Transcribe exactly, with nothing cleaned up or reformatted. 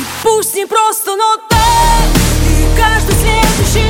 Пусть не просто, но так. И каждый следующий